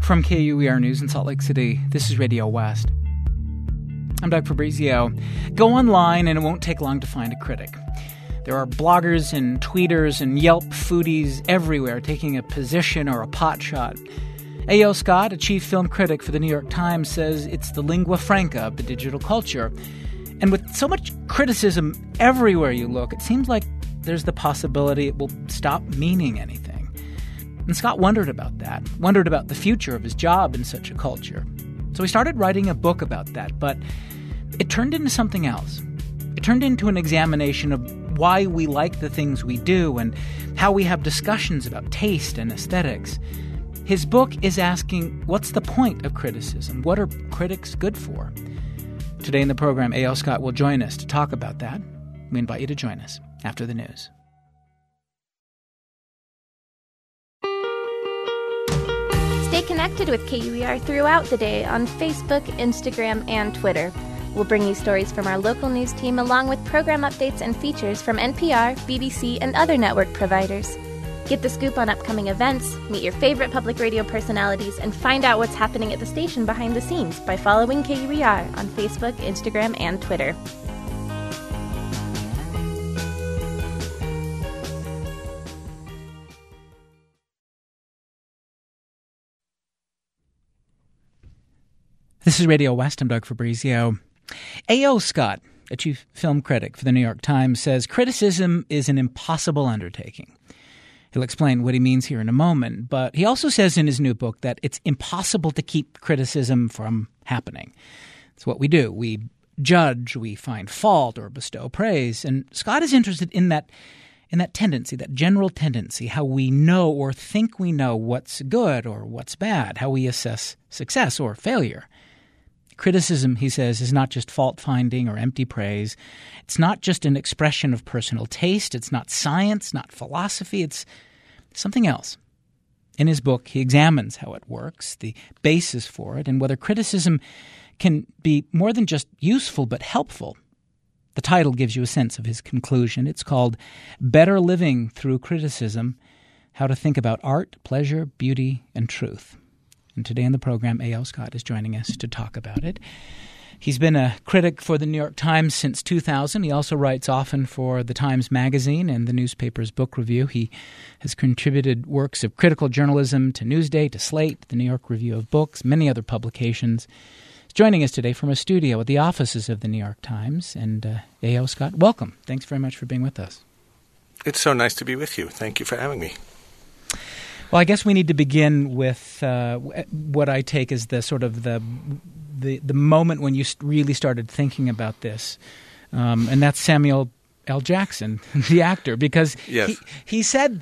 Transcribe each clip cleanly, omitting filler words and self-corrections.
From KUER News in Salt Lake City, this is Radio West. I'm Doug Fabrizio. Go online and it won't take long to find a critic. There are bloggers and tweeters and Yelp foodies everywhere taking a position or a potshot. A.O. Scott, a chief film critic for the New York Times, says it's the lingua franca of the digital culture. And with so much criticism everywhere you look, it seems like there's the possibility it will stop meaning anything. And Scott wondered about that, wondered about the future of his job in such a culture. So he started writing a book about that, but it turned into something else. It turned into an examination of why we like the things we do and how we have discussions about taste and aesthetics. His book is asking, what's the point of criticism? What are critics good for? Today in the program, A.O. Scott will join us to talk about that. We invite you to join us after the news. Stay connected with KUER throughout the day on Facebook, Instagram, and Twitter. We'll bring you stories from our local news team along with program updates and features from NPR, BBC, and other network providers. Get the scoop on upcoming events, meet your favorite public radio personalities, and find out what's happening at the station behind the scenes by following KUER on Facebook, Instagram, and Twitter. This is Radio West. I'm Doug Fabrizio. A.O. Scott, a chief film critic for the New York Times, says criticism is an impossible undertaking. He'll explain what he means here in a moment, but he also says in his new book that it's impossible to keep criticism from happening. It's what we do. We judge, we find fault, or bestow praise. And Scott is interested in that tendency, that general tendency, how we know or think we know what's good or what's bad, how we assess success or failure. Criticism, he says, is not just fault-finding or empty praise. It's not just an expression of personal taste. It's not science, not philosophy. It's something else. In his book, he examines how it works, the basis for it, and whether criticism can be more than just useful but helpful. The title gives you a sense of his conclusion. It's called Better Living Through Criticism: How to Think About Art, Pleasure, Beauty, and Truth. And today in the program, A.O. Scott is joining us to talk about it. He's been a critic for the New York Times since 2000. He also writes often for the Times Magazine and the newspaper's book review. He has contributed works of critical journalism to Newsday, to Slate, the New York Review of Books, many other publications. He's joining us today from a studio at the offices of the New York Times. And A.O. Scott, welcome. Thanks very much for being with us. It's so nice to be with you. Thank you for having me. Well, I guess we need to begin with what I take as the sort of the moment when you really started thinking about this, and that's Samuel L. Jackson, the actor, because yes. he said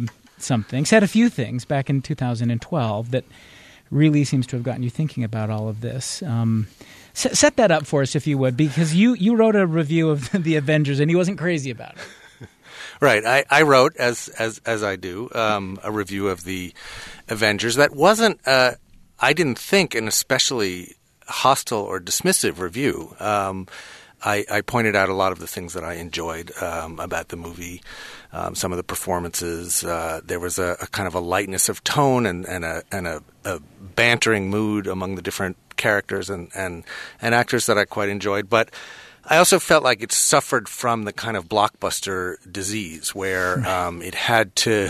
said a few things back in 2012 that really seems to have gotten you thinking about all of this. Set that up for us, if you would, because you wrote a review of the Avengers, and he wasn't crazy about it. Right. I wrote, as I do, a review of the Avengers that wasn't, I didn't think, an especially hostile or dismissive review. I pointed out a lot of the things that I enjoyed about the movie, some of the performances. There was a kind of a lightness of tone and a bantering mood among the different characters and actors that I quite enjoyed. But I also felt like it suffered from the kind of blockbuster disease where it had to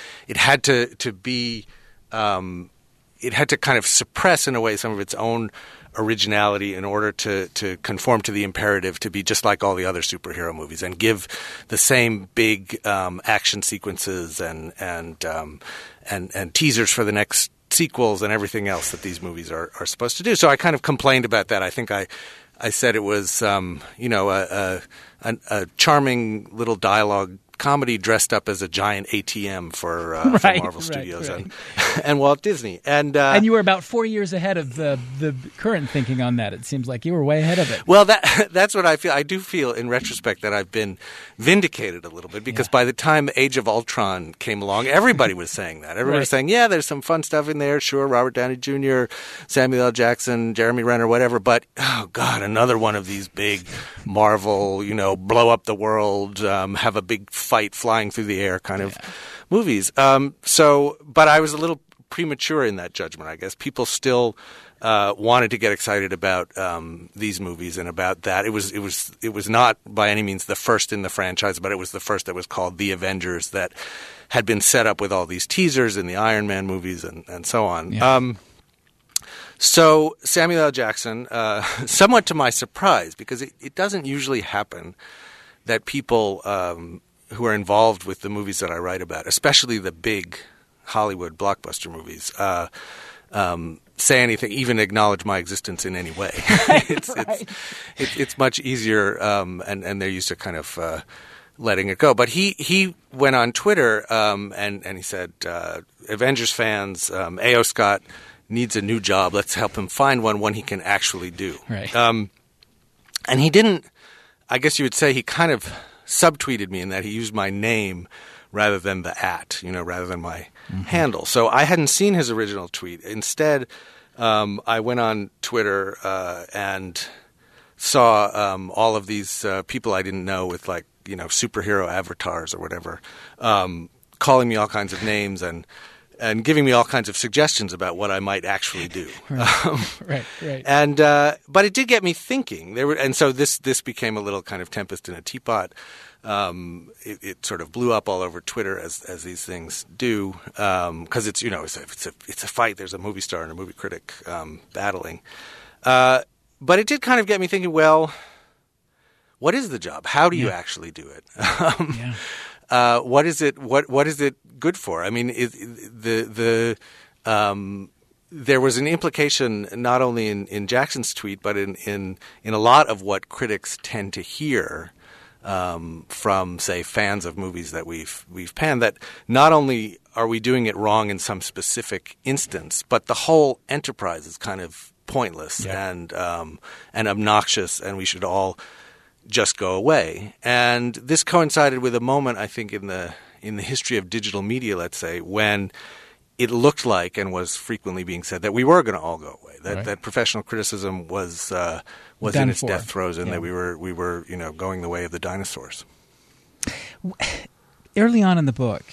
kind of suppress in a way some of its own originality in order to conform to the imperative to be just like all the other superhero movies and give the same big action sequences and teasers for the next sequels and everything else that these movies are supposed to do. So I kind of complained about that. I think I said it was, a charming little dialogue comedy dressed up as a giant ATM for Marvel Studios and Walt Disney. And you were about 4 years ahead of the current thinking on that. It seems like you were way ahead of it. Well, that's what I feel. I do feel in retrospect that I've been vindicated a little bit because by the time Age of Ultron came along, everybody was saying that. Everybody was saying, yeah, there's some fun stuff in there. Sure, Robert Downey Jr., Samuel L. Jackson, Jeremy Renner, whatever. But, oh, God, another one of these big Marvel, blow up the world, have a big fight flying through the air kind of movies. But I was a little premature in that judgment, I guess. People still wanted to get excited about these movies and about that. It was not by any means the first in the franchise, but it was the first that was called The Avengers, that had been set up with all these teasers in the Iron Man movies and so on. Yeah. So Samuel L. Jackson, somewhat to my surprise, because it doesn't usually happen that people who are involved with the movies that I write about, especially the big Hollywood blockbuster movies, say anything, even acknowledge my existence in any way. It's much easier, and they're used to kind of letting it go. But he went on Twitter and he said, Avengers fans, A.O. Scott needs a new job. Let's help him find one he can actually do. Right. And he didn't, I guess you would say he kind of subtweeted me in that he used my name rather than the rather than my handle. So I hadn't seen his original tweet. Instead, I went on Twitter and saw all of these people I didn't know with superhero avatars or whatever, calling me all kinds of names and giving me all kinds of suggestions about what I might actually do. Right. And but it did get me thinking. So this became a little kind of tempest in a teapot. It sort of blew up all over Twitter as these things do, because it's a fight. There's a movie star and a movie critic battling. But it did kind of get me thinking. Well, what is the job? How do you actually do it? What is it? What is it good for? I mean, there was an implication not only in Jackson's tweet, but in a lot of what critics tend to hear from, say, fans of movies that we've panned, that not only are we doing it wrong in some specific instance, but the whole enterprise is kind of pointless and obnoxious, and we should all just go away. And this coincided with a moment, I think, in the history of digital media, let's say, when it looked like, and was frequently being said, that we were going to all go away. That professional criticism was in its death throes, and that we were going the way of the dinosaurs. Early on in the book,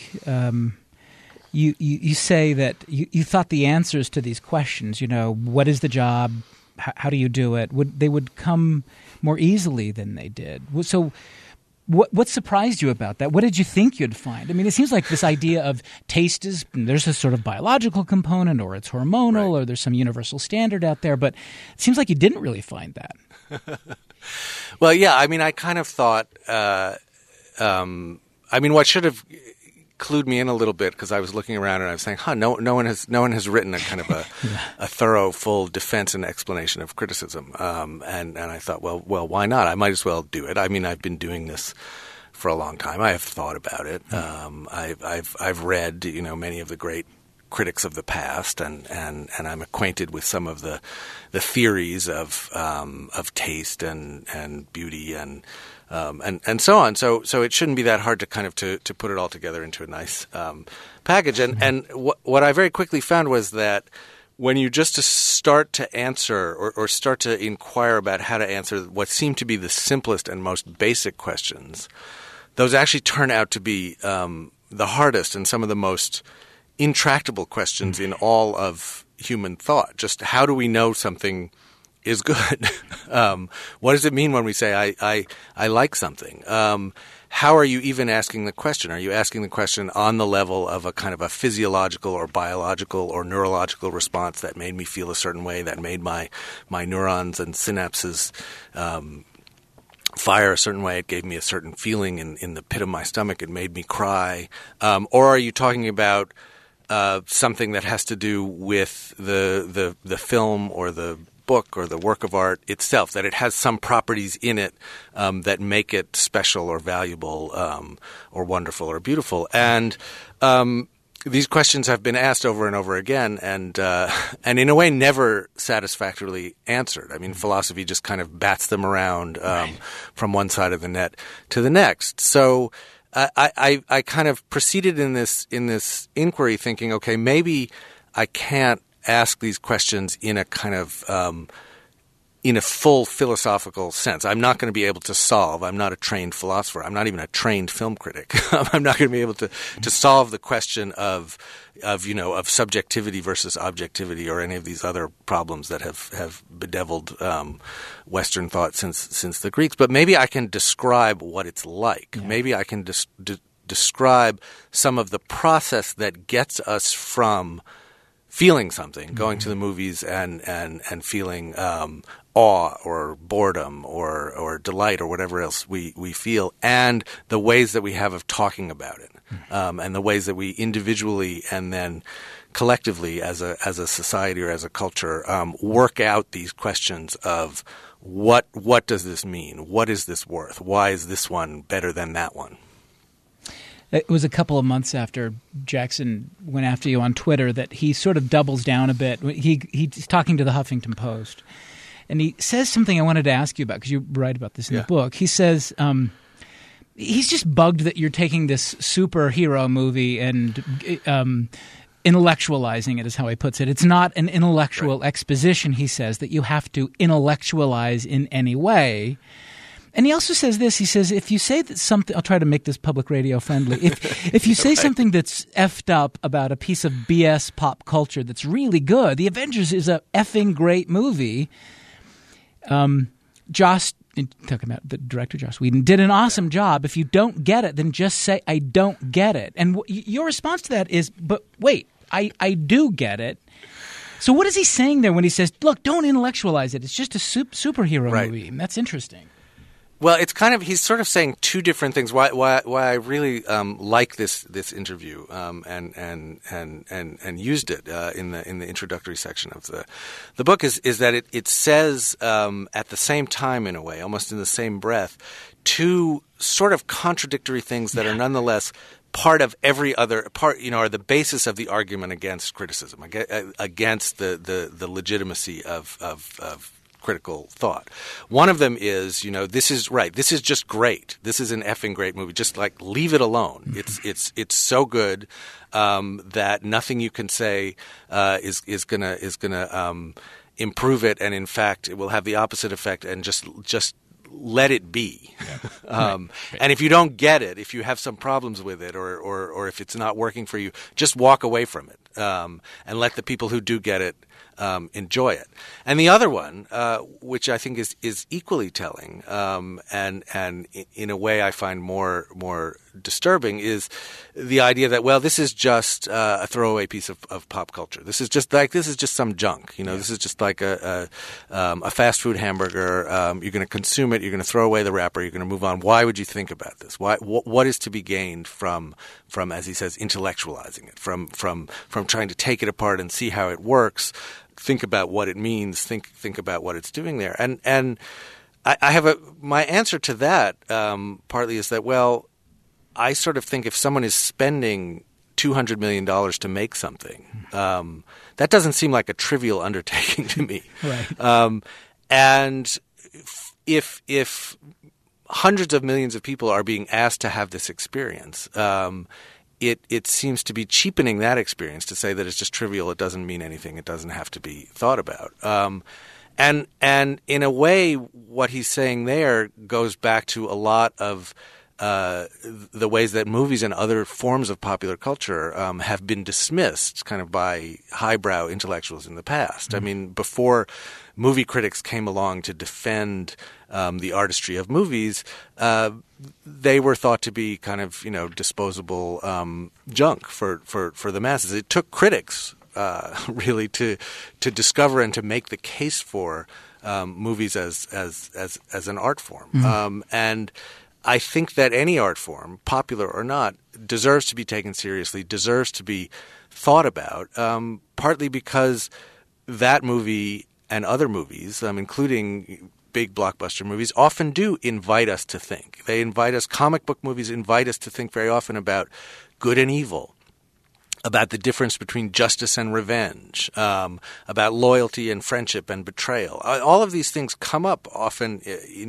you say that you thought the answers to these questions, what is the job, how do you do it, they would come more easily than they did. So what surprised you about that? What did you think you'd find? I mean, it seems like this idea of taste there's a sort of biological component, or it's hormonal, or there's some universal standard out there, but it seems like you didn't really find that. Well, yeah, I mean, I kind of thought, what should have clued me in a little bit, because I was looking around and I was saying, no one has written a kind of a thorough, full defense and explanation of criticism. And I thought, well, why not? I might as well do it. I mean, I've been doing this for a long time. I have thought about it. I've read, many of the great critics of the past, and I'm acquainted with some of the theories of taste and beauty and so on. So it shouldn't be that hard to kind of to put it all together into a nice package. And what I very quickly found was that when you just start to answer or start to inquire about how to answer what seem to be the simplest and most basic questions, those actually turn out to be the hardest and some of the most intractable questions in all of human thought. Just how do we know something is good? What does it mean when we say I like something? How are you even asking the question? Are you asking the question on the level of a kind of a physiological or biological or neurological response that made me feel a certain way, that made my neurons and synapses fire a certain way? It gave me a certain feeling in the pit of my stomach. It made me cry. Or are you talking about something that has to do with the film or the book or the work of art itself, that it has some properties in it that make it special or valuable or wonderful or beautiful? And these questions have been asked over and over again, and in a way never satisfactorily answered. I mean, philosophy just kind of bats them around from one side of the net to the next. So I kind of proceeded in this inquiry thinking, okay, maybe I can't ask these questions in a kind of in a full philosophical sense. I'm not going to be able to solve. I'm not a trained philosopher. I'm not even a trained film critic. I'm not going to be able to solve the question of subjectivity versus objectivity or any of these other problems that have bedeviled Western thought since the Greeks. But maybe I can describe what it's like. Yeah. Maybe I can describe some of the process that gets us from feeling something, going to the movies and feeling awe or boredom or delight or whatever else we feel, and the ways that we have of talking about it, and the ways that we individually and then collectively as a society or as a culture work out these questions of what does this mean? What is this worth? Why is this one better than that one? It was a couple of months after Jackson went after you on Twitter that he sort of doubles down a bit. He's talking to the Huffington Post, and he says something I wanted to ask you about because you write about this in the book. He says he's just bugged that you're taking this superhero movie and intellectualizing it, is how he puts it. It's not an intellectual exposition, he says, that you have to intellectualize in any way. And he also says this. He says, if you say that something – I'll try to make this public radio friendly. If you say something that's effed up about a piece of BS pop culture that's really good, The Avengers is a effing great movie. Joss – talking about the director, Joss Whedon, did an awesome job. If you don't get it, then just say, I don't get it. And your response to that is, but wait, I do get it. So what is he saying there when he says, look, don't intellectualize it. It's just a superhero movie. And that's interesting. Well, it's kind of – he's sort of saying two different things. Why I really like this interview and used it in the introductory section of the book is that it says at the same time, in a way, almost in the same breath, two sort of contradictory things that are nonetheless part of every other part, are the basis of the argument against criticism, against the legitimacy of critical thought. One of them is, this is right. This is just great. This is an effing great movie. Just leave it alone. It's so good that nothing you can say is gonna improve it, and in fact, it will have the opposite effect. And just let it be. Yeah. And if you don't get it, if you have some problems with it, or if it's not working for you, just walk away from it and let the people who do get it enjoy it. And the other one, which I think is equally telling, and in a way I find more disturbing, is the idea that, well, this is just a throwaway piece of pop culture. This is just some junk. This is just like a fast food hamburger. You're going to consume it. You're going to throw away the wrapper. You're going to move on. Why would you think about this? What is to be gained from, as he says, intellectualizing it, from trying to take it apart and see how it works? Think about what it means. Think about what it's doing there. And I have my answer to that partly is that, well, I sort of think if someone is spending $200 million to make something, that doesn't seem like a trivial undertaking to me. Right. And if hundreds of millions of people are being asked to have this experience, it seems to be cheapening that experience to say that it's just trivial. It doesn't mean anything. It doesn't have to be thought about. And in a way, what he's saying there goes back to a lot of the ways that movies and other forms of popular culture have been dismissed kind of by highbrow intellectuals in the past. Mm-hmm. I mean, before movie critics came along to defend the artistry of movies, they were thought to be kind of, disposable junk for the masses. It took critics really to discover and to make the case for movies as an art form. Mm-hmm. And I think that any art form, popular or not, deserves to be taken seriously, deserves to be thought about, partly because that movie and other movies, including big blockbuster movies, often do invite us to think. They invite us – comic book movies invite us to think very often about good and evil, about the difference between justice and revenge, about loyalty and friendship and betrayal. All of these things come up often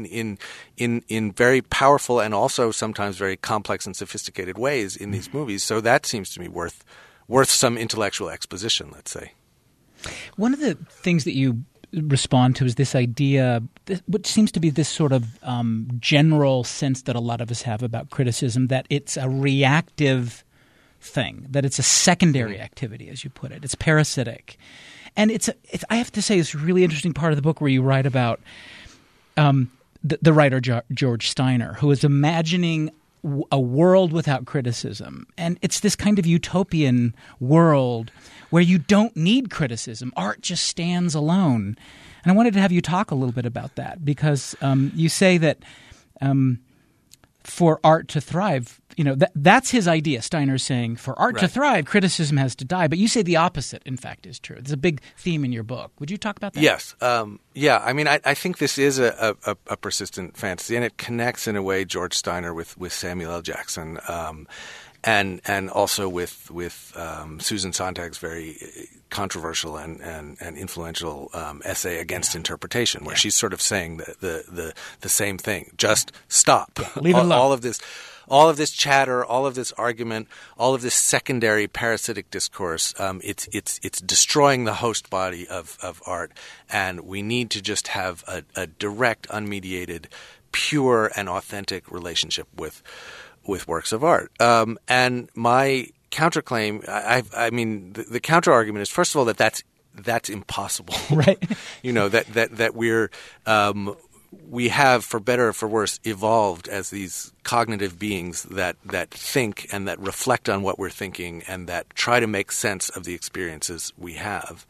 in very powerful and also sometimes very complex and sophisticated ways in these movies. So that seems to me worth some intellectual exposition, let's say. One of the things that you respond to is this idea, which seems to be this sort of general sense that a lot of us have about criticism, that it's a reactive thing, that it's a secondary activity, as you put it. It's parasitic. And it's I have to say, it's a really interesting part of the book where you write about the writer George Steiner, who is imagining a world without criticism. And it's this kind of utopian world where you don't need criticism. Art just stands alone. And I wanted to have you talk a little bit about that, because you say that for art to thrive, that's his idea. Steiner's saying for art to thrive, criticism has to die. But you say the opposite, in fact, is true. There's a big theme in your book. Would you talk about that? Yes. I mean, I think this is a persistent fantasy, and it connects in a way George Steiner with Samuel L. Jackson, and also with Susan Sontag's very controversial and influential essay Against Interpretation, where she's sort of saying the same thing. Just stop. Leave it alone. All of this chatter, all of this argument, all of this secondary parasitic discourse, it's destroying the host body of art, and we need to just have a direct, unmediated, pure, and authentic relationship with works of art. And my counterclaim, I mean, the counter argument is, first of all, that's impossible, right? That we have, for better or for worse, evolved as these cognitive beings that think and that reflect on what we're thinking and that try to make sense of the experiences we have.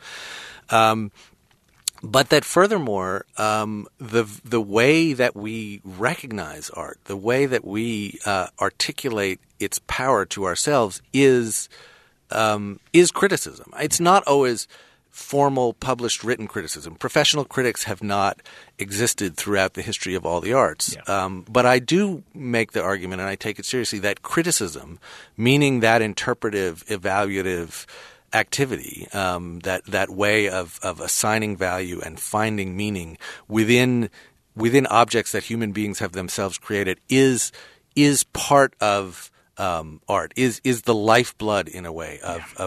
But that furthermore, the way that we recognize art, the way that we articulate its power to ourselves is criticism. It's not always formal, published, written criticism. Professional critics have not existed throughout the history of all the arts. Yeah. But I do make the argument, and I take it seriously, that criticism, meaning that interpretive, evaluative activity, that way of assigning value and finding meaning within objects that human beings have themselves created, is part of art, is the lifeblood in a way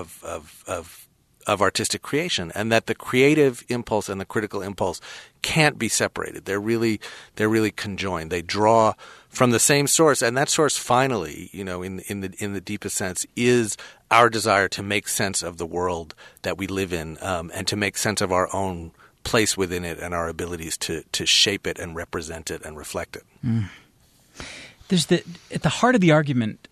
of artistic creation, and that the creative impulse and the critical impulse can't be separated. They're really conjoined. They draw from the same source, and that source finally, in the deepest sense, is our desire to make sense of the world that we live in, and to make sense of our own place within it and our abilities to shape it and represent it and reflect it. Mm. There's at the heart of the argument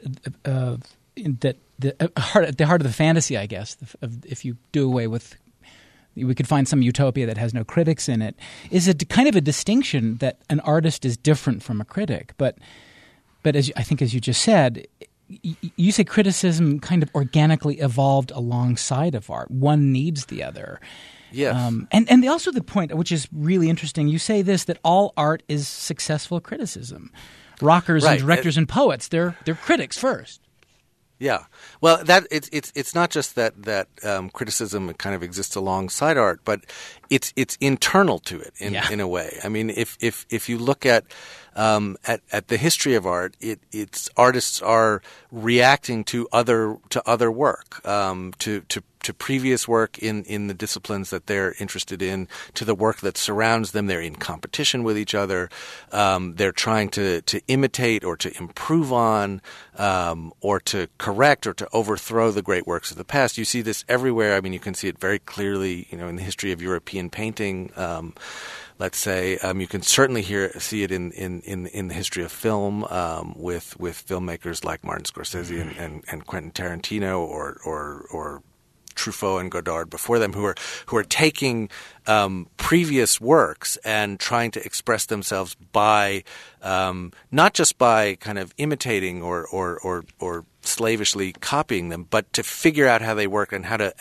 at the heart of the fantasy, I guess, if you do away with, we could find some utopia that has no critics in it, is a kind of a distinction that an artist is different from a critic. But as you just said, you say criticism kind of organically evolved alongside of art. One needs the other. Yes. And also the point, which is really interesting, you say this, that all art is successful criticism. Rockers and directors and poets, they're critics first. Yeah, well, it's not just that criticism kind of exists alongside art, but it's internal to it in a way. I mean, if you look at the history of art, it's artists are reacting to other work, to previous work in the disciplines that they're interested in, to the work that surrounds them. They're in competition with each other. They're trying to imitate or to improve on, or to correct or to overthrow the great works of the past. You see this everywhere. I mean, you can see it very clearly, in the history of European painting. Let's say you can certainly see it in the history of film, with filmmakers like Martin Scorsese and Quentin Tarantino or Truffaut and Godard before them, who are taking previous works and trying to express themselves by not just by kind of imitating or slavishly copying them, but to figure out how they work and how to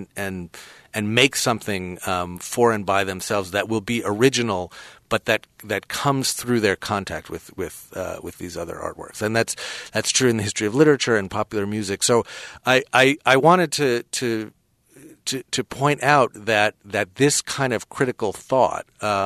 and make something for and by themselves that will be original, but that comes through their contact with these other artworks. And that's true in the history of literature and popular music. So I wanted to point out that this kind of critical thought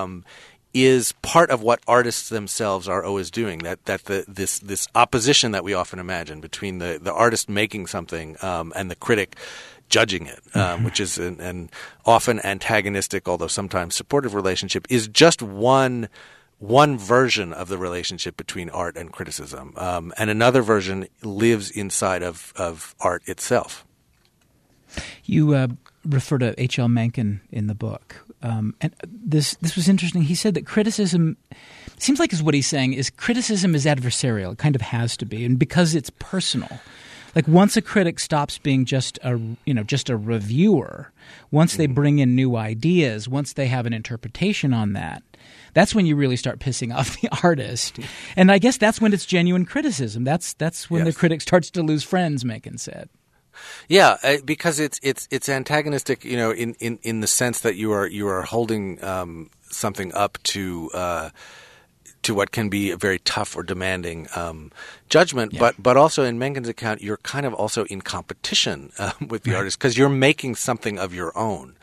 is part of what artists themselves are always doing. That this opposition that we often imagine between the artist making something and the critic judging it, which is an often antagonistic, although sometimes supportive relationship, is just one version of the relationship between art and criticism. And another version lives inside of art itself. You refer to H.L. Mencken in the book. And this was interesting. He said that criticism seems like is what he's saying is criticism is adversarial. It kind of has to be. And because it's personal. Like once a critic stops being just a reviewer, once they bring in new ideas, once they have an interpretation on that, that's when you really start pissing off the artist. And I guess that's when it's genuine criticism. That's when the critic starts to lose friends, Mencken said. Yeah, because it's antagonistic, in the sense that you are holding something up to what can be a very tough or demanding judgment, but also in Mencken's account, you're kind of also in competition with the artist because you're making something of your own.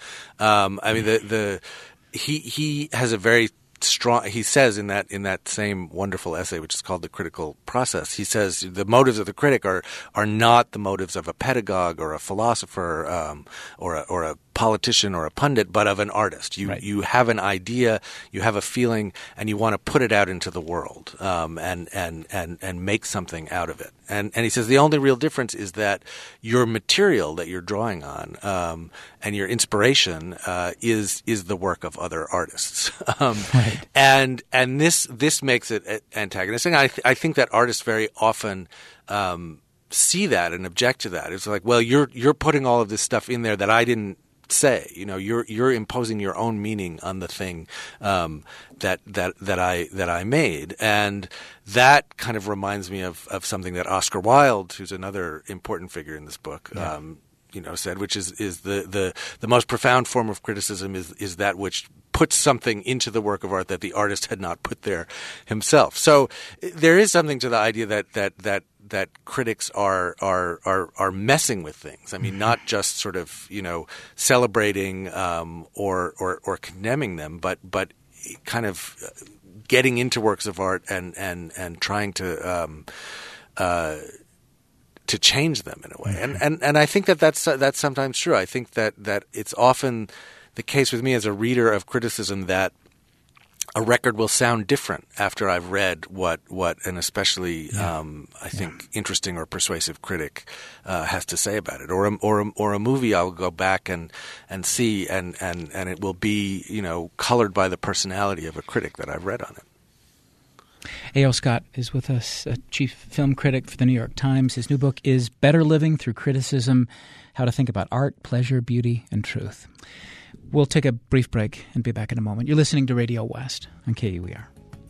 He has a very strong. He says in that same wonderful essay, which is called The Critical Process, he says the motives of the critic are not the motives of a pedagogue or a philosopher or a politician or a pundit, but of an artist. You have an idea, you have a feeling, and you want to put it out into the world and make something out of it. And he says the only real difference is that your material that you're drawing on and your inspiration is the work of other artists. And this makes it antagonistic. I think that artists very often see that and object to that. It's like, well, you're putting all of this stuff in there that I didn't say. You're imposing your own meaning on the thing that I made, and that kind of reminds me of something that Oscar Wilde, who's another important figure in this book, said, which is the most profound form of criticism is that which puts something into the work of art that the artist had not put there himself. So there is something to the idea that critics are messing with things. I mean, not just sort of celebrating or condemning them, but kind of getting into works of art and trying to change them in a way. And I think that's sometimes true. I think that it's often the case with me as a reader of criticism that a record will sound different after I've read what an especially I think interesting or persuasive critic has to say about it, or a movie I'll go back and see and it will be colored by the personality of a critic that I've read on it. A.O. Scott is with us, a chief film critic for the New York Times. His new book is Better Living Through Criticism: How to Think About Art, Pleasure, Beauty, and Truth. We'll take a brief break and be back in a moment. You're listening to Radio West on KUER.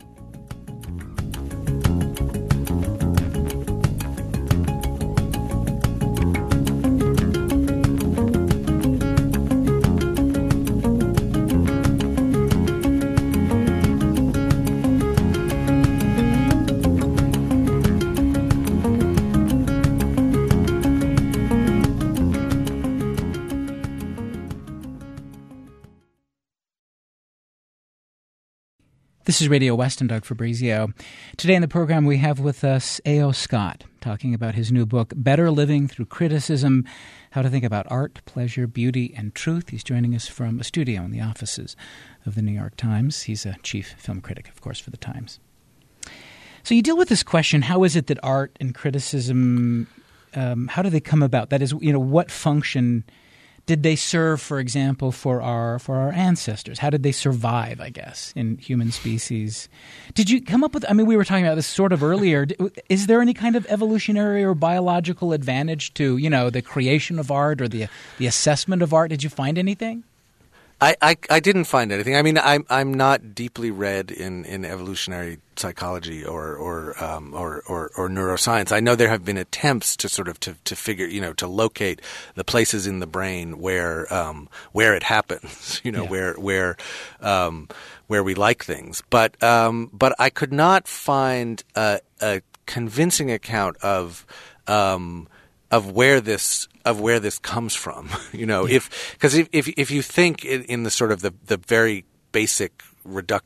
This is Radio West and Doug Fabrizio. Today in the program we have with us A.O. Scott talking about his new book, Better Living Through Criticism: How to Think About Art, Pleasure, Beauty, and Truth. He's joining us from a studio in the offices of the New York Times. He's a chief film critic, of course, for the Times. So you deal with this question, how is it that art and criticism, how do they come about? That is, what function did they serve, for example, for our ancestors? How did they survive, I guess, in human species? Did you come up with, we were talking about this sort of earlier. Is there any kind of evolutionary or biological advantage to, the creation of art or the assessment of art? Did you find anything? I didn't find anything. I mean, I'm not deeply read in evolutionary psychology or neuroscience. I know there have been attempts to sort of to figure, to locate the places in the brain where it happens, where we like things. But I could not find a convincing account of where this comes from, if you think in the sort of the very basic reductive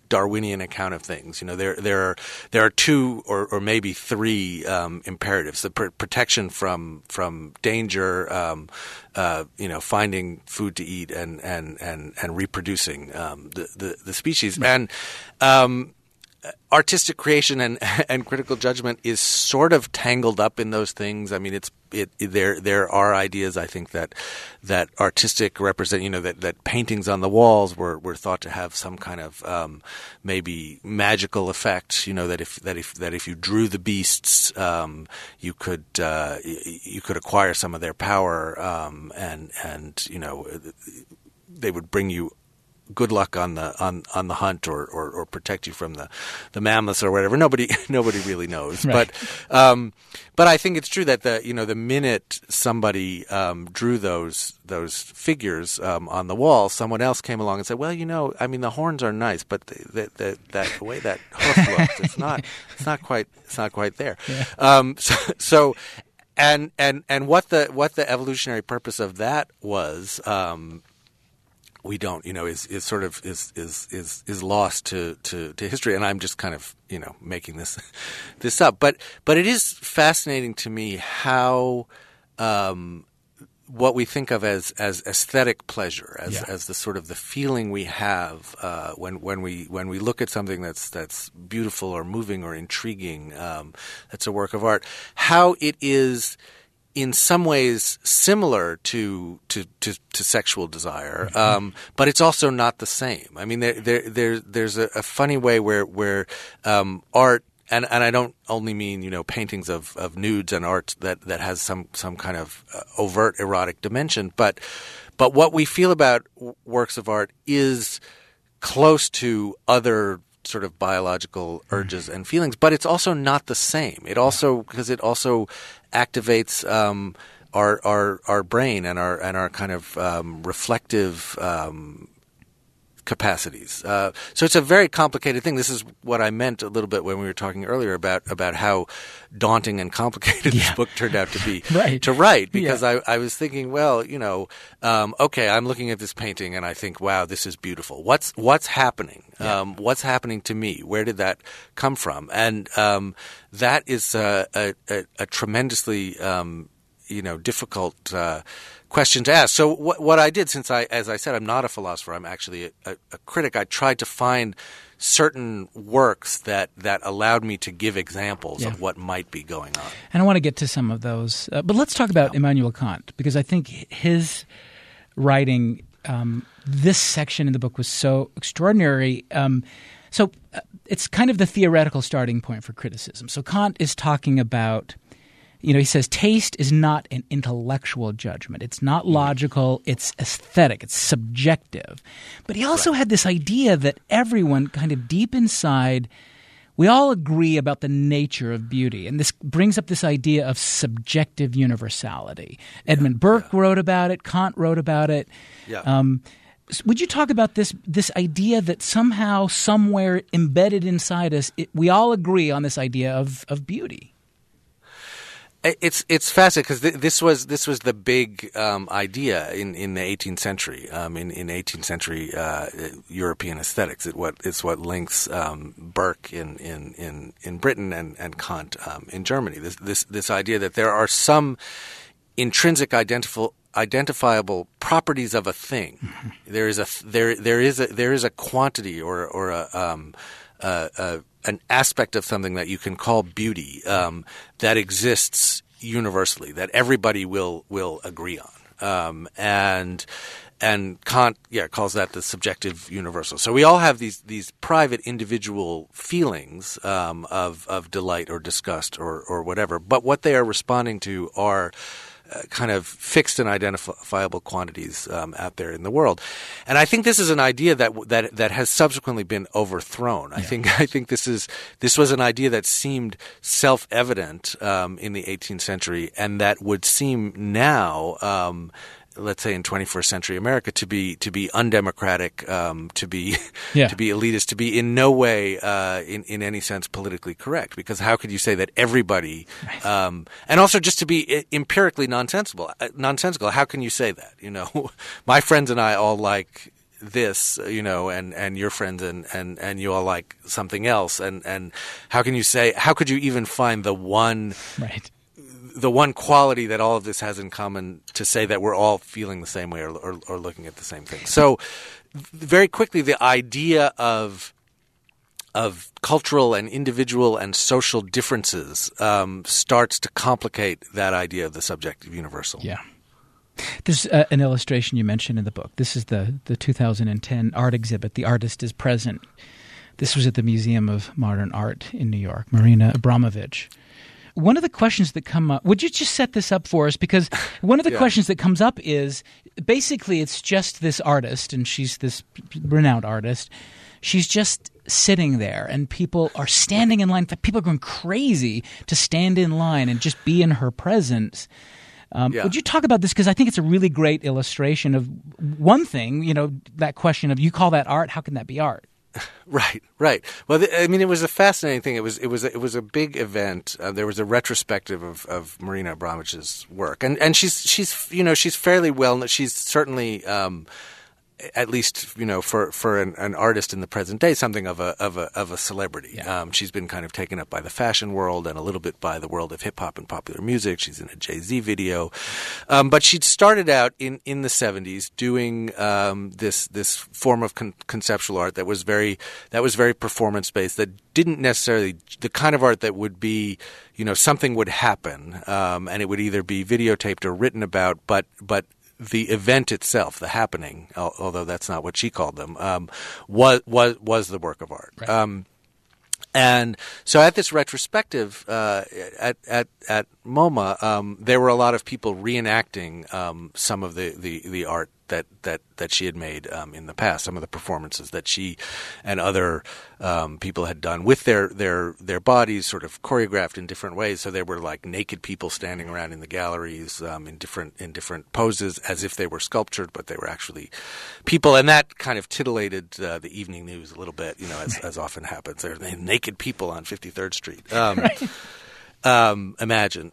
Darwinian account of things. There are two or maybe three imperatives: the protection from danger, finding food to eat, and reproducing the species. And artistic creation and critical judgment is sort of tangled up in those things. I mean, there are ideas, I think, that artistic that paintings on the walls were thought to have some kind of maybe magical effect. That if you drew the beasts, you could acquire some of their power, and they would bring you good luck on the hunt or protect you from the mammoths or whatever. Nobody really knows. Right. But I think it's true that the minute somebody drew those figures on the wall, someone else came along and said, well, the horns are nice, but the way that hoof looks, it's not quite there. Yeah. So and what the evolutionary purpose of that was, we don't, is lost to history, and I'm just kind of, making this up. But it is fascinating to me how what we think of as aesthetic pleasure, as the sort of the feeling we have when we look at something that's beautiful or moving or intriguing, that's a work of art, how it is in some ways similar to sexual desire, but it's also not the same. I mean, there's a funny way where art, and I don't only mean paintings of nudes and art that has some kind of overt erotic dimension, but what we feel about works of art is close to other sort of biological urges and feelings, but it's also not the same. Because it also activates our brain and our kind of reflective capacities. So it's a very complicated thing. This is what I meant a little bit when we were talking earlier about how daunting and complicated this book turned out to be to write. Because I was thinking, well, okay, I'm looking at this painting and I think, wow, this is beautiful. What's happening? What's happening to me? Where did that come from? And that is a tremendously difficult question to ask. So what I did, since as I said, I'm not a philosopher, I'm actually a critic, I tried to find certain works that allowed me to give examples of what might be going on. And I want to get to some of those. But let's talk about Immanuel Kant, because I think his writing, this section in the book was so extraordinary. So it's kind of the theoretical starting point for criticism. So Kant is talking about, he says taste is not an intellectual judgment. It's not logical. It's aesthetic. It's subjective. But he also had this idea that everyone kind of deep inside, we all agree about the nature of beauty. And this brings up this idea of subjective universality. Edmund Burke wrote about it. Kant wrote about it. Yeah. Would you talk about this idea that somehow, somewhere embedded inside us, we all agree on this idea of beauty? It's fascinating because this was the big idea in the 18th century. In 18th century European aesthetics, it's what links Burke in Britain and Kant in Germany. This idea that there are some intrinsic identifiable properties of a thing. Mm-hmm. There is a quantity or an aspect of something that you can call beauty that exists universally, that everybody will agree on, and Kant calls that the subjective universal. So we all have these private individual feelings of delight or disgust or whatever, but what they are responding to are kind of fixed and identifiable quantities out there in the world. And I think this is an idea that has subsequently been overthrown. I think this was an idea that seemed self-evident in the 18th century, and that would seem now let's say in 21st century America to be undemocratic, to be elitist, to be in no way in any sense politically correct. Because how could you say that everybody, and also just to be empirically nonsensical? How can you say that? My friends and I all like this, and your friends and you all like something else, and how could you even find the one Right. the one quality that all of this has in common to say that we're all feeling the same way or looking at the same thing? So very quickly, the idea of cultural and individual and social differences starts to complicate that idea of the subjective universal. Yeah. There's an illustration you mentioned in the book. This is the 2010 art exhibit, The Artist is Present. This was at the Museum of Modern Art in New York, Marina Abramovich. One of the questions that come up, would you just set this up for us? Because one of the questions that comes up is, basically it's just this artist, and she's this renowned artist. She's just sitting there, and people are standing in line. In fact, people are going crazy to stand in line and just be in her presence. Would you talk about this? Because I think it's a really great illustration of one thing, that question of, you call that art, how can that be art? Right. Well, it was a fascinating thing. It was a big event. There was a retrospective of Marina Abramovich's work, and she's fairly well known. She's certainly at least for an artist in the present day, something of a celebrity. Yeah. She's been kind of taken up by the fashion world and a little bit by the world of hip hop and popular music. She's in a Jay-Z video, but she'd started out in the 70s doing this form of conceptual art that was very performance based. That didn't necessarily the kind of art that would be something would happen, and it would either be videotaped or written about, but the event itself, the happening, although that's not what she called them, was the work of art. Right. And so at this retrospective at MoMA, there were a lot of people reenacting some of the art that she had made in the past, some of the performances that she and other people had done with their bodies sort of choreographed in different ways. So there were like naked people standing around in the galleries in different poses as if they were sculptured, but they were actually people. And that kind of titillated the evening news a little bit, as often happens. There are naked people on 53rd Street. Right. Imagine,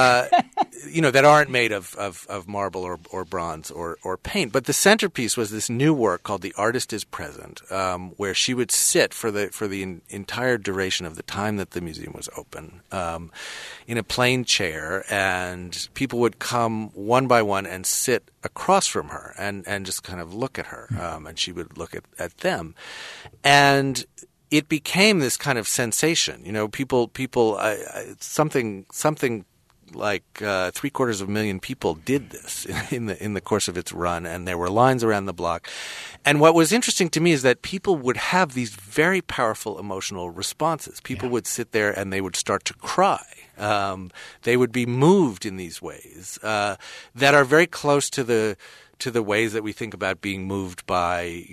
that aren't made of marble or bronze or paint. But the centerpiece was this new work called The Artist is Present, where she would sit for the entire duration of the time that the museum was open, in a plain chair, and people would come one by one and sit across from her and just kind of look at her, and she would look at them, and it became this kind of sensation. People something like 750,000 people did this in the course of its run, and there were lines around the block. And what was interesting to me is that people would have these very powerful emotional responses. People would sit there and they would start to cry. They would be moved in these ways that are very close to the ways that we think about being moved by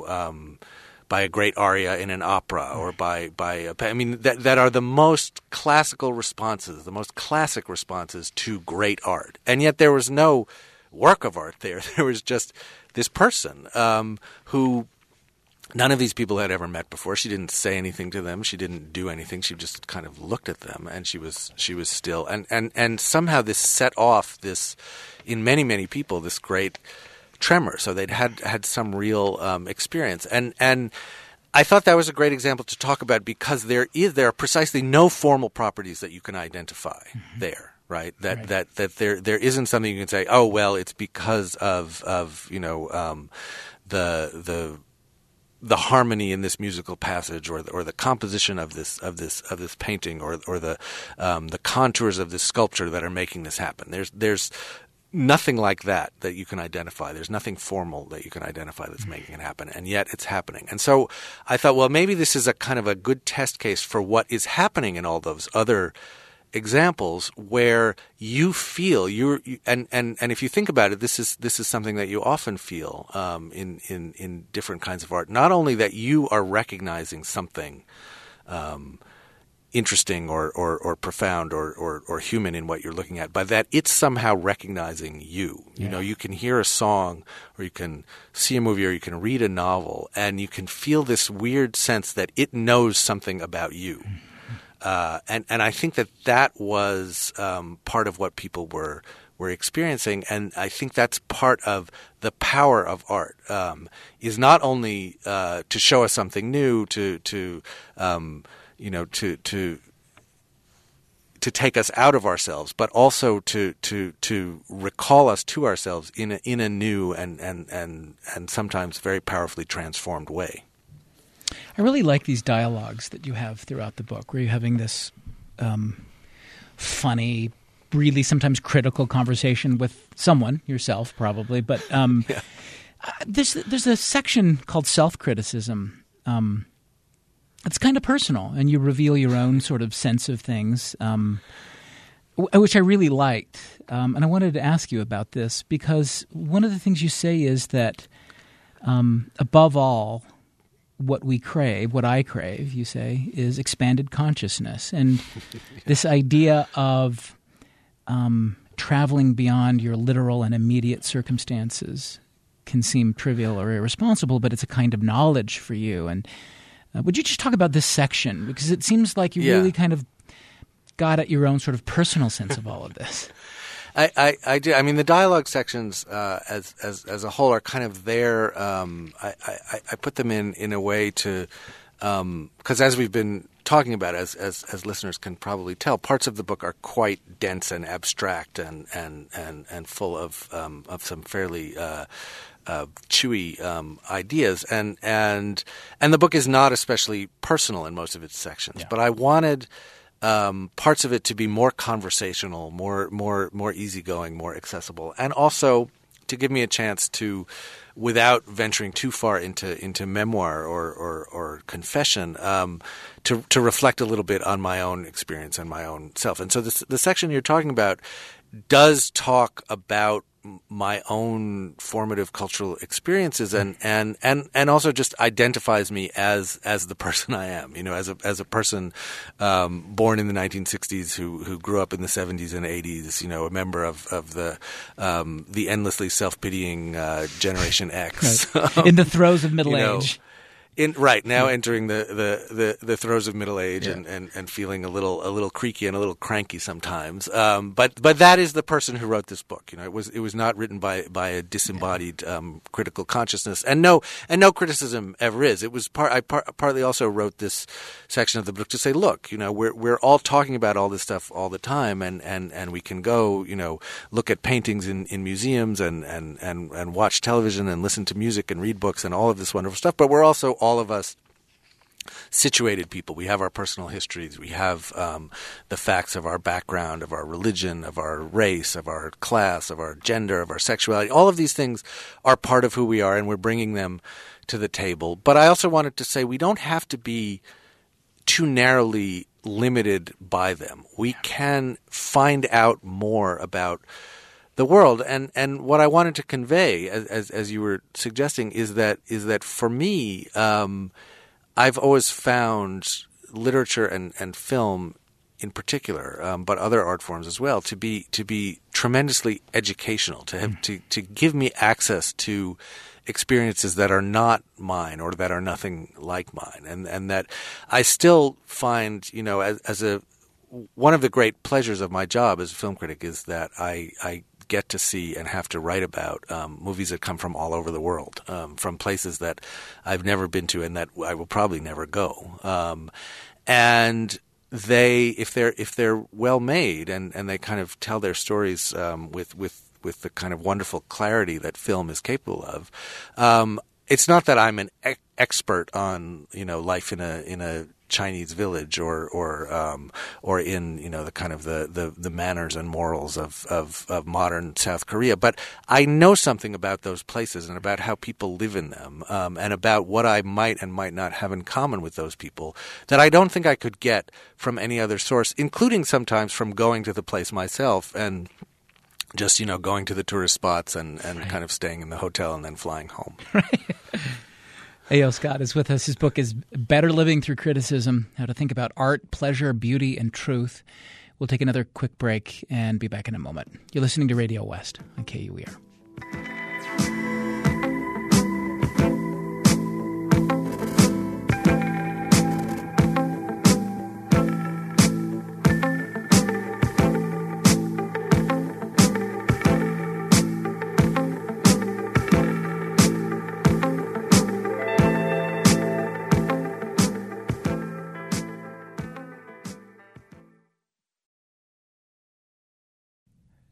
by a great aria in an opera, or that are the most classical responses, the most classic responses to great art. And yet there was no work of art there. There was just this person who none of these people had ever met before. She didn't say anything to them. She didn't do anything. She just kind of looked at them, and she was still. And somehow this set off this, in many, many people, this great tremor. So they'd had some real experience, and I thought that was a great example to talk about, because there are precisely no formal properties that you can identify there, right? That there isn't something you can say, oh well, it's because of the harmony in this musical passage, or the composition of this painting, or the contours of this sculpture that are making this happen. There's nothing like that you can identify. There's nothing formal that you can identify that's making it happen, and yet it's happening. And so I thought, well, maybe this is a kind of a good test case for what is happening in all those other examples where you feel and if you think about it, this is something that you often feel in different kinds of art. Not only that you are recognizing something interesting or profound or human in what you're looking at, but that it's somehow recognizing you. You can hear a song, or you can see a movie, or you can read a novel, and you can feel this weird sense that it knows something about you. And I think that was part of what people were we're experiencing. And I think that's part of the power of art, is not only to show us something new, to take us out of ourselves, but also to recall us to ourselves in a new and sometimes very powerfully transformed way. I really like these dialogues that you have throughout the book, where you're having this funny, really sometimes critical conversation with someone, yourself probably, but Yeah. there's a section called self-criticism. It's kind of personal, and you reveal your own sort of sense of things, which I really liked. And I wanted to ask you about this because one of the things you say is that above all, what I crave, you say, is expanded consciousness. And this idea of traveling beyond your literal and immediate circumstances can seem trivial or irresponsible, but it's a kind of knowledge for you. And would you just talk about this section? Because it seems like you really kind of got at your own sort of personal sense of all of this. I do. I mean, the dialogue sections as a whole are kind of there. I put them in a way to because as we've been talking about, as listeners can probably tell, parts of the book are quite dense and abstract and full of some fairly chewy ideas, and the book is not especially personal in most of its sections. But I wanted parts of it to be more conversational, more easygoing, more accessible, and also to give me a chance to, without venturing too far into memoir or confession, to reflect a little bit on my own experience and my own self. And so the section you're talking about does talk about my own formative cultural experiences and also just identifies me as the person I am, as a person born in the 1960s who grew up in the 70s and 80s, a member of the endlessly self-pitying Generation X. Right. In the throes of middle age. Now entering the throes of middle age and feeling a little creaky and a little cranky sometimes. But that is the person who wrote this book. It was not written by a disembodied critical consciousness, and no criticism ever is. It was I partly also wrote this section of the book to say, look, we're all talking about all this stuff all the time, and we can go look at paintings in museums and watch television and listen to music and read books and all of this wonderful stuff, but we're also all of us situated people. We have our personal histories. We have the facts of our background, of our religion, of our race, of our class, of our gender, of our sexuality. All of these things are part of who we are, and we're bringing them to the table. But I also wanted to say we don't have to be too narrowly limited by them. We can find out more about the world, and what I wanted to convey, as you were suggesting, is that for me, I've always found literature and film, in particular, but other art forms as well, to be tremendously educational, to give me access to experiences that are not mine or that are nothing like mine, and that I still find, as one of the great pleasures of my job as a film critic is that I get to see and have to write about movies that come from all over the world, from places that I've never been to and that I will probably never go. And if they're well made and they kind of tell their stories with the kind of wonderful clarity that film is capable of, it's not that I'm an expert on life in a Chinese village or in the kind of the manners and morals of modern South Korea, but I know something about those places and about how people live in them, and about what I might and might not have in common with those people that I don't think I could get from any other source, including sometimes from going to the place myself and just going to the tourist spots and kind of staying in the hotel and then flying home. Right. A.O. Scott is with us. His book is Better Living Through Criticism, How to Think About Art, Pleasure, Beauty, and Truth. We'll take another quick break and be back in a moment. You're listening to Radio West on KUER.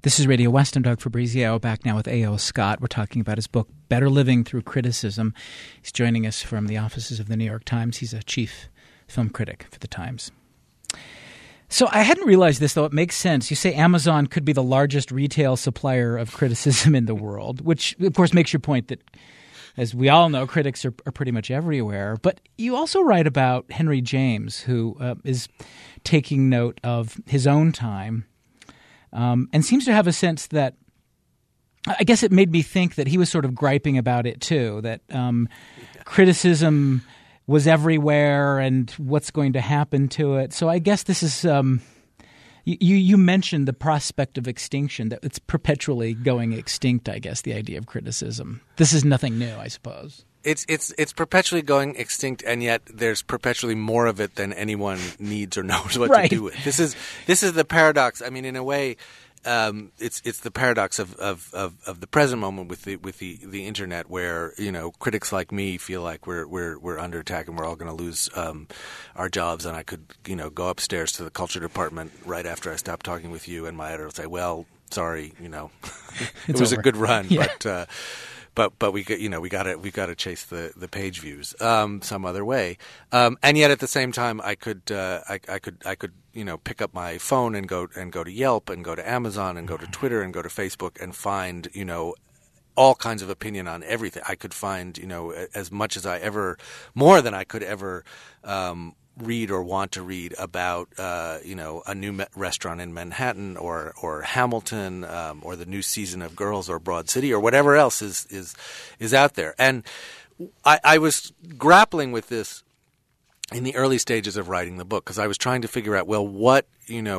This is Radio West. I'm Doug Fabrizio, back now with A.O. Scott. We're talking about his book, Better Living Through Criticism. He's joining us from the offices of the New York Times. He's a chief film critic for the Times. So I hadn't realized this, though. It makes sense. You say Amazon could be the largest retail supplier of criticism in the world, which, of course, makes your point that, as we all know, critics are pretty much everywhere. But you also write about Henry James, who is taking note of his own time and seems to have a sense that, I guess it made me think that he was sort of griping about it too, that criticism was everywhere and what's going to happen to it. So I guess this is you mentioned the prospect of extinction, that it's perpetually going extinct, I guess, the idea of criticism. This is nothing new, I suppose. It's perpetually going extinct, and yet there's perpetually more of it than anyone needs or knows what to do with. This is the paradox. I mean, in a way, it's the paradox of the present moment with the internet, where critics like me feel like we're under attack and we're all going to lose our jobs, and I could go upstairs to the culture department right after I stop talking with you, and my editor will say, "Well, sorry, it was over. A good run, yeah. But we got to chase the page views some other way, and yet at the same time I could pick up my phone and go to Yelp and go to Amazon and go to Twitter and go to Facebook and find all kinds of opinion on everything. I could find as much as more than I could ever read or want to read about a new restaurant in Manhattan or Hamilton or the new season of Girls or Broad City or whatever else is out there. And I was grappling with this in the early stages of writing the book, because I was trying to figure out, well, what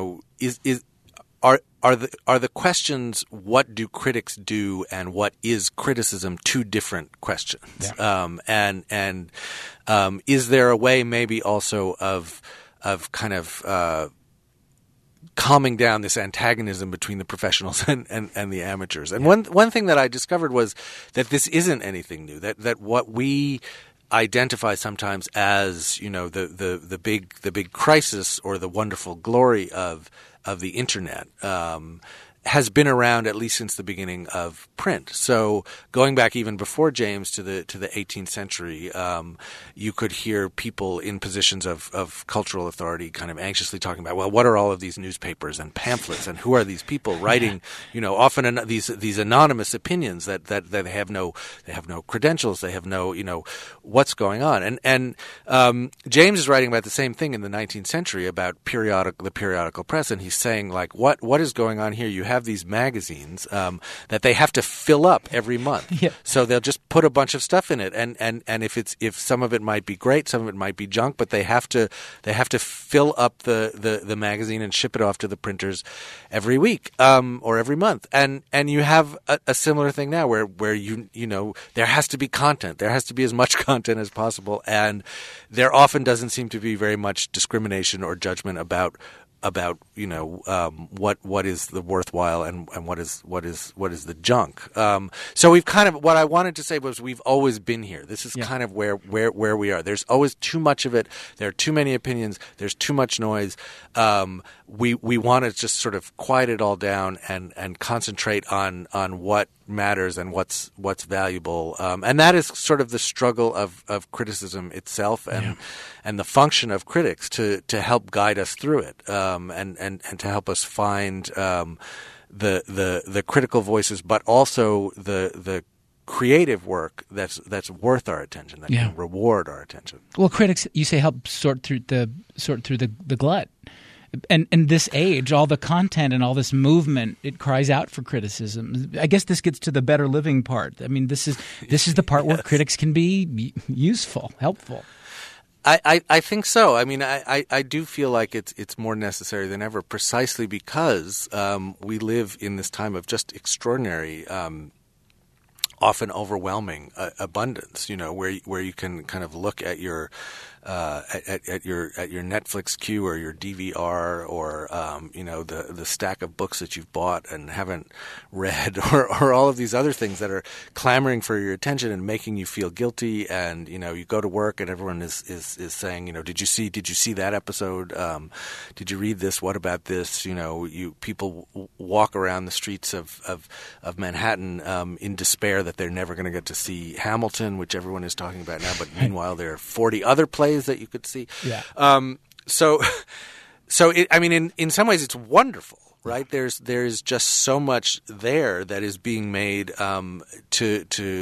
are the questions, what do critics do and what is criticism, two different questions. Yeah. And is there a way maybe also of kind of calming down this antagonism between the professionals and the amateurs? And one thing that I discovered was that this isn't anything new, that what we identify sometimes as the big crisis or the wonderful glory of the internet has been around at least since the beginning of print. So going back even before James to the 18th century, you could hear people in positions of cultural authority kind of anxiously talking about, well, what are all of these newspapers and pamphlets, and who are these people writing, often these anonymous opinions that they have no credentials, they have no what's going on. And James is writing about the same thing in the 19th century about the periodical press, and he's saying, like, what is going on here? You have these magazines that they have to fill up every month. Yeah. So they'll just put a bunch of stuff in it, and if some of it might be great, some of it might be junk, but they have to fill up the magazine and ship it off to the printers every week or every month. And you have a similar thing now where there has to be content. There has to be as much content as possible, and there often doesn't seem to be very much discrimination or judgment about what is the worthwhile and what is the junk. So we've kind of, what I wanted to say was, we've always been here. This is kind of where we are. There's always too much of it. There are too many opinions. There's too much noise. We want to just sort of quiet it all down and concentrate on what matters and what's valuable. And that is sort of the struggle of criticism itself and the function of critics to help guide us through it. And to help us find the critical voices, but also the creative work that's worth our attention, that can reward our attention. Well, critics, you say, help sort through the glut. And in this age, all the content and all this movement, it cries out for criticism. I guess this gets to the better living part. I mean, this is the part where critics can be useful, helpful. I think so. I mean, I do feel like it's more necessary than ever, precisely because we live in this time of just extraordinary, often overwhelming abundance. Where you can kind of look at your at your Netflix queue or your DVR or the stack of books that you've bought and haven't read, or all of these other things that are clamoring for your attention and making you feel guilty. And you go to work and everyone is saying, did you see that episode? Did you read this? What about this? People walk around the streets of Manhattan in despair that they're never going to get to see Hamilton, which everyone is talking about now. But meanwhile, there are 40 other plays that you could see. Yeah. In some ways, it's wonderful. Right, there's just so much there that is being made to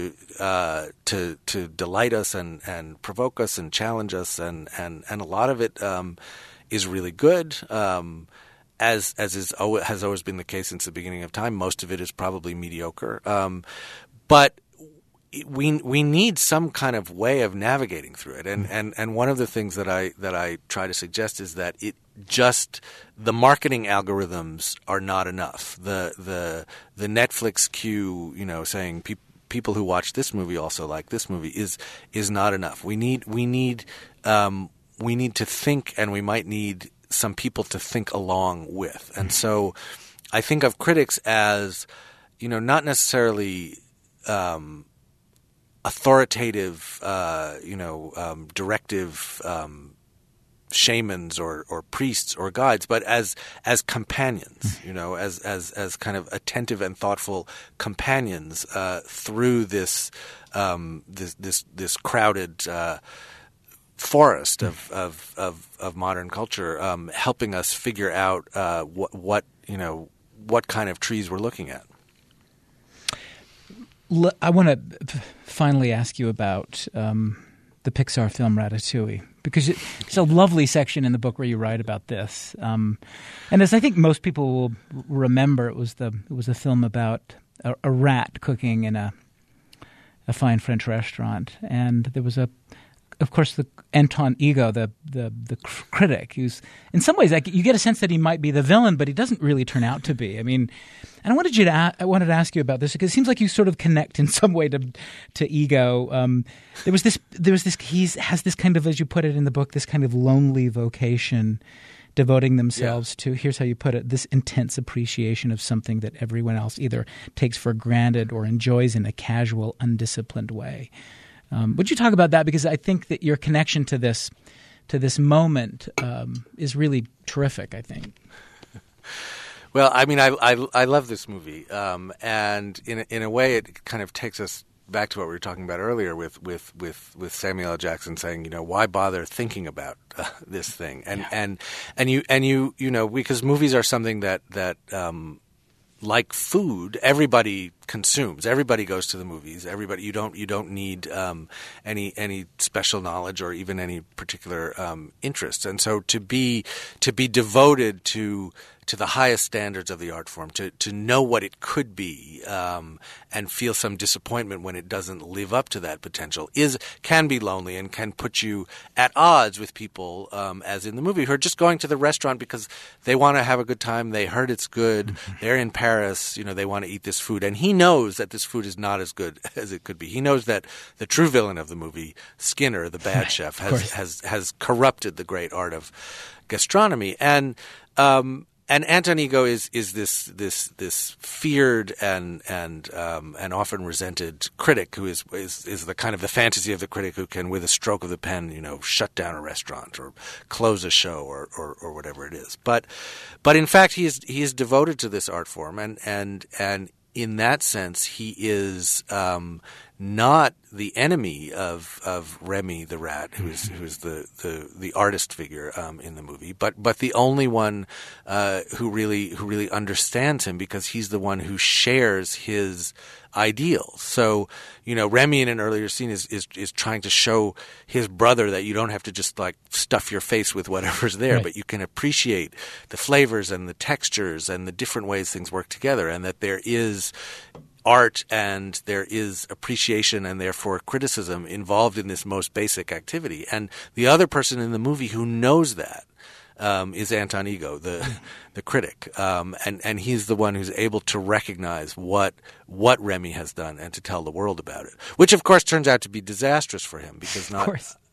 delight us and provoke us and challenge us, and a lot of it is really good. As has always been the case since the beginning of time, most of it is probably mediocre. But we need some kind of way of navigating through it, and one of the things that I try to suggest is that the marketing algorithms are not enough. The Netflix queue, saying people who watch this movie also like this movie is not enough. We need to think, and we might need some people to think along with. And so I think of critics as not necessarily authoritative, directive shamans or priests or guides, but as companions, as kind of attentive and thoughtful companions through this crowded forest of modern culture, helping us figure out what kind of trees we're looking at. I want to finally ask you about the Pixar film Ratatouille, because it's a lovely section in the book where you write about this. And as I think most people will remember, it was a film about a rat cooking in a fine French restaurant, and there was of course, the Anton Ego, the critic, who's in some ways you get a sense that he might be the villain, but he doesn't really turn out to be. I mean, and I wanted to ask you about this because it seems like you sort of connect in some way to Ego. There was this. He has this kind of, as you put it in the book, this kind of lonely vocation, devoting themselves to, here's how you put it, this intense appreciation of something that everyone else either takes for granted or enjoys in a casual, undisciplined way. Would you talk about that? Because I think that your connection to this moment is really terrific, I think. Well, I mean, I love this movie, and in a way, it kind of takes us back to what we were talking about earlier with Samuel L. Jackson saying, why bother thinking about this thing? And you because movies are something that like food, everybody consumes. Everybody goes to the movies. Everybody, you don't need any special knowledge or even any particular interests. And so to be devoted to the highest standards of the art form, to know what it could be, and feel some disappointment when it doesn't live up to that potential can be lonely and can put you at odds with people, as in the movie, who are just going to the restaurant because they want to have a good time. They heard it's good. Mm-hmm. They're in Paris. They want to eat this food, and he knows that this food is not as good as it could be. He knows that the true villain of the movie, Skinner, the bad chef, has corrupted the great art of gastronomy, and Anton Ego is this feared and often resented critic who is the kind of the fantasy of the critic who can, with a stroke of the pen, shut down a restaurant or close a show or whatever it is. But in fact, he is devoted to this art form, and in that sense, he is not the enemy of Remy the rat, who is the artist figure in the movie, but the only one who really understands him, because he's the one who shares his ideals. So, Remy in an earlier scene is trying to show his brother that you don't have to just like stuff your face with whatever's there, right, but you can appreciate the flavors and the textures and the different ways things work together, and that there is art and there is appreciation and therefore criticism involved in this most basic activity. And the other person in the movie who knows that is Anton Ego, the critic, and he's the one who's able to recognize what Remy has done and to tell the world about it, which of course turns out to be disastrous for him, because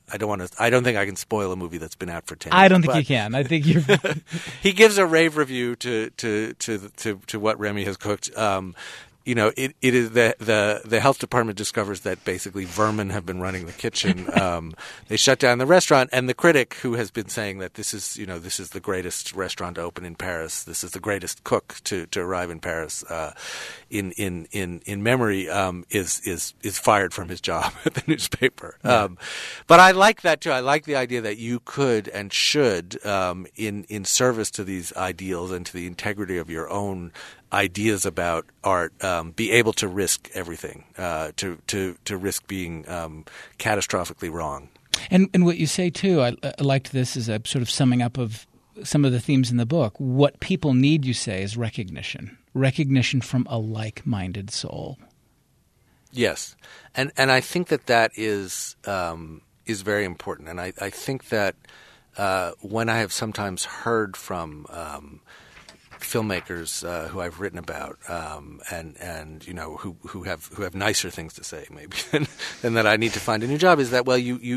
I don't think I can spoil a movie that's been out for 10 years. I don't think you can. I think you're. He gives a rave review to what Remy has cooked. It is the health department discovers that basically vermin have been running the kitchen. They shut down the restaurant, and the critic, who has been saying that this is the greatest restaurant to open in Paris, this is the greatest cook to arrive in Paris in memory, is fired from his job at the newspaper. Yeah. But I like that too. I like the idea that you could and should, in service to these ideals and to the integrity of your own ideas about art, be able to risk everything, to risk being catastrophically wrong. And what you say too, I liked this as a sort of summing up of some of the themes in the book. What people need, you say, is recognition from a like-minded soul. Yes, and I think that is very important, and I think that when I have sometimes heard from filmmakers who I've written about, and who have nicer things to say maybe than that I need to find a new job, is that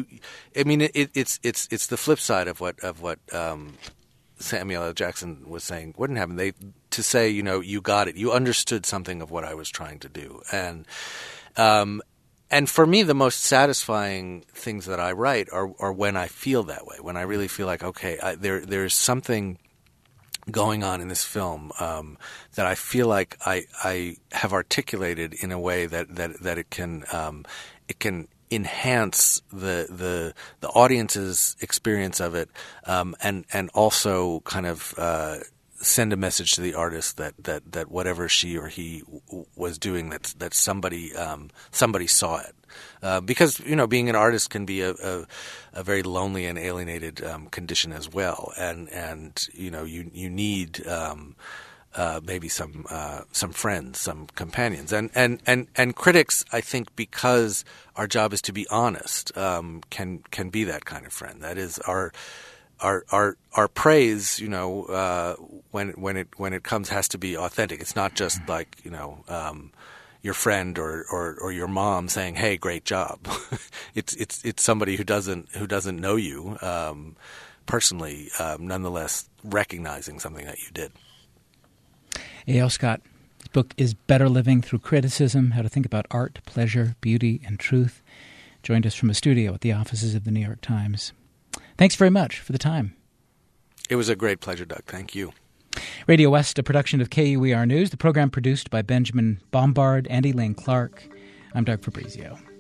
it's the flip side of what Samuel L. Jackson was saying wouldn't happen. To say you got it, you understood something of what I was trying to do, and for me the most satisfying things that I write are when I feel that way, when I really feel like there's something going on in this film that I feel like I have articulated in a way that it can enhance the audience's experience of it, and also kind of send a message to the artist that whatever she or he was doing, that somebody saw it. Because being an artist can be a very lonely and alienated condition as well, and you need maybe some friends, some companions, and critics, I think, because our job is to be honest, can be that kind of friend. That is our praise, when it comes, has to be authentic. It's not just like your friend or your mom saying, "Hey, great job." It's somebody who doesn't know you personally, nonetheless recognizing something that you did. A.L. Scott, his book is Better Living Through Criticism: How to Think About Art, Pleasure, Beauty, and Truth. Joined us from a studio at the offices of the New York Times. Thanks very much for the time. It was a great pleasure, Doug. Thank you. Radio West, a production of KUER News, the program produced by Benjamin Bombard and Elaine Clark. I'm Doug Fabrizio.